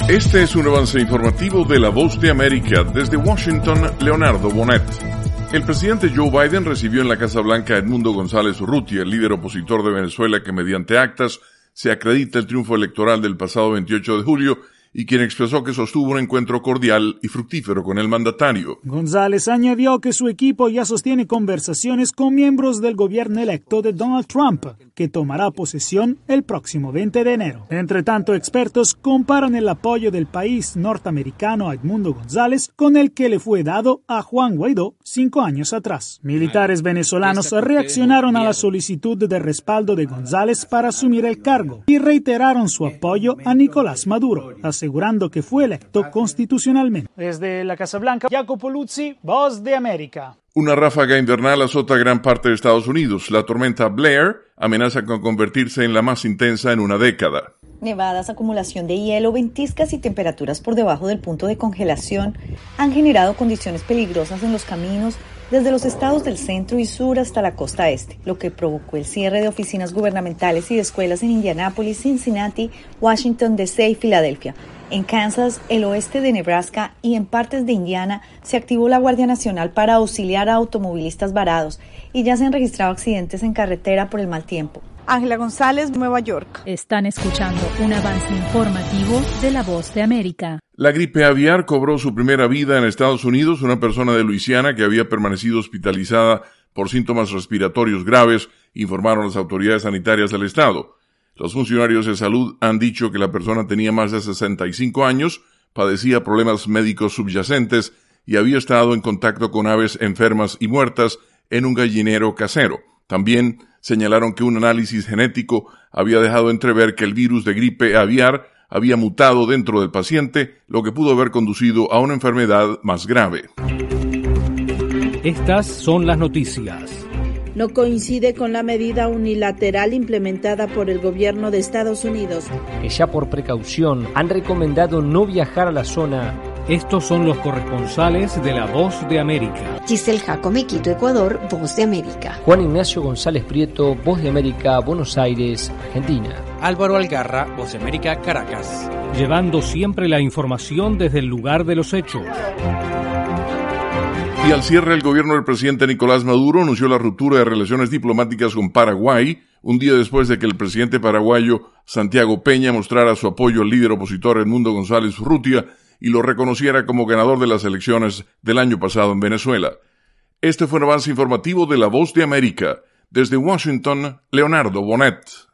Este es un avance informativo de La Voz de América. Desde Washington, Leonardo Bonet. El presidente Joe Biden recibió en la Casa Blanca a Edmundo González Urrutia, el líder opositor de Venezuela que mediante actas se acredita el triunfo electoral del pasado 28 de julio y quien expresó que sostuvo un encuentro cordial y fructífero con el mandatario. González añadió que su equipo ya sostiene conversaciones con miembros del gobierno electo de Donald Trump, que tomará posesión el próximo 20 de enero. Entre tanto, expertos comparan el apoyo del país norteamericano a Edmundo González con el que le fue dado a Juan Guaidó 5 años atrás. Militares venezolanos reaccionaron a la solicitud de respaldo de González para asumir el cargo y reiteraron su apoyo a Nicolás Maduro, asegurando que fue electo constitucionalmente. Desde la Casa Blanca, Jacopo Luzzi, Voz de América. Una ráfaga invernal azota gran parte de Estados Unidos. La tormenta Blair amenaza con convertirse en la más intensa en una década. Nevadas, acumulación de hielo, ventiscas y temperaturas por debajo del punto de congelación han generado condiciones peligrosas en los caminos desde los estados del centro y sur hasta la costa este, lo que provocó el cierre de oficinas gubernamentales y de escuelas en Indianápolis, Cincinnati, Washington, D.C. y Filadelfia. En Kansas, el oeste de Nebraska y en partes de Indiana se activó la Guardia Nacional para auxiliar a automovilistas varados y ya se han registrado accidentes en carretera por el mal tiempo. Ángela González, Nueva York. Están escuchando un avance informativo de La Voz de América. La gripe aviar cobró su primera vida en Estados Unidos. Una persona de Luisiana que había permanecido hospitalizada por síntomas respiratorios graves, informaron las autoridades sanitarias del estado. Los funcionarios de salud han dicho que la persona tenía más de 65 años, padecía problemas médicos subyacentes y había estado en contacto con aves enfermas y muertas en un gallinero casero. También señalaron que un análisis genético había dejado entrever que el virus de gripe aviar había mutado dentro del paciente, lo que pudo haber conducido a una enfermedad más grave. Estas son las noticias. No coincide con la medida unilateral implementada por el gobierno de Estados Unidos, que ya por precaución han recomendado no viajar a la zona. Estos son los corresponsales de La Voz de América. Giselle Jacome, Quito, Ecuador, Voz de América. Juan Ignacio González Prieto, Voz de América, Buenos Aires, Argentina. Álvaro Algarra, Voz de América, Caracas. Llevando siempre la información desde el lugar de los hechos. Y al cierre, el gobierno del presidente Nicolás Maduro anunció la ruptura de relaciones diplomáticas con Paraguay, un día después de que el presidente paraguayo Santiago Peña mostrara su apoyo al líder opositor Edmundo González Urrutia y lo reconociera como ganador de las elecciones del año pasado en Venezuela. Este fue un avance informativo de La Voz de América. Desde Washington, Leonardo Bonet.